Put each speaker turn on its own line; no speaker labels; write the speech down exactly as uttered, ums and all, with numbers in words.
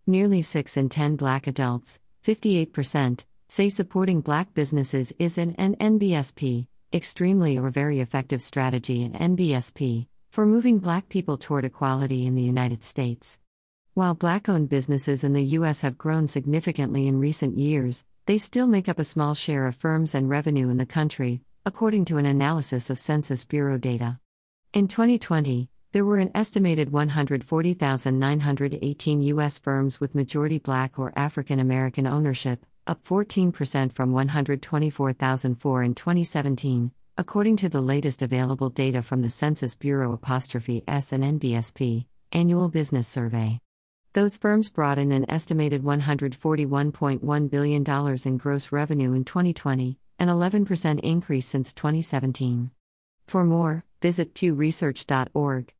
Nearly six in ten Black adults, fifty-eight percent, say supporting Black businesses is an, an N B S P, extremely or very effective strategy in N B S P, for moving Black people toward equality in the United States. While Black-owned businesses in the U S have grown significantly in recent years, they still make up a small share of firms and revenue in the country, according to an analysis of Census Bureau data. In twenty twenty, there were an estimated one hundred forty thousand nine hundred eighteen U S firms with majority Black or African American ownership, up fourteen percent from one hundred twenty-four thousand four in twenty seventeen, according to the latest available data from the Census Bureau apostrophe S and N B S P Annual Business Survey. Those firms brought in an estimated one hundred forty-one point one billion dollars in gross revenue in twenty twenty, an eleven percent increase since twenty seventeen. For more, visit pew research dot org.